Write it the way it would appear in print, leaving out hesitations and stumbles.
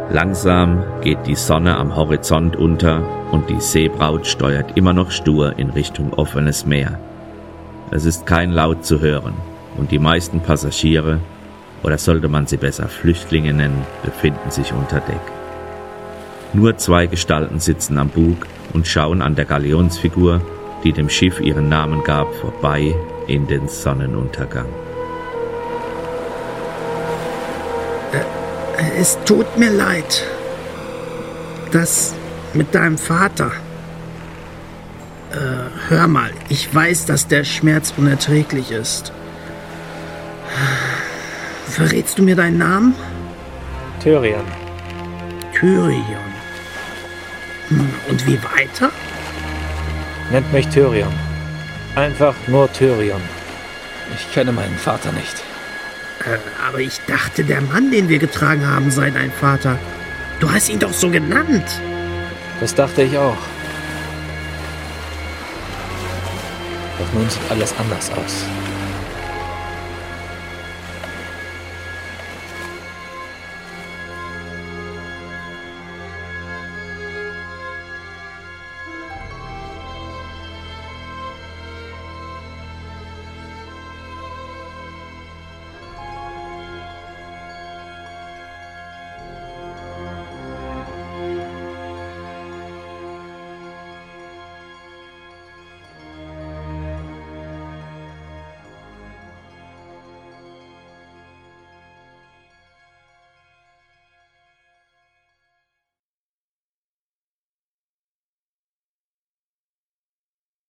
Langsam geht die Sonne am Horizont unter und die Seebraut steuert immer noch stur in Richtung offenes Meer. Es ist kein Laut zu hören und die meisten Passagiere, oder sollte man sie besser Flüchtlinge nennen, befinden sich unter Deck. Nur 2 Gestalten sitzen am Bug und schauen an der Galionsfigur, die dem Schiff ihren Namen gab, vorbei in den Sonnenuntergang. Es tut mir leid. Das mit deinem Vater. Hör mal, ich weiß, dass der Schmerz unerträglich ist. Verrätst du mir deinen Namen? Tyrion. Tyrion. Und wie weiter? Nennt mich Tyrion. Einfach nur Tyrion. Ich kenne meinen Vater nicht. Aber ich dachte, der Mann, den wir getragen haben, sei dein Vater. Du hast ihn doch so genannt. Das dachte ich auch. Doch nun sieht alles anders aus.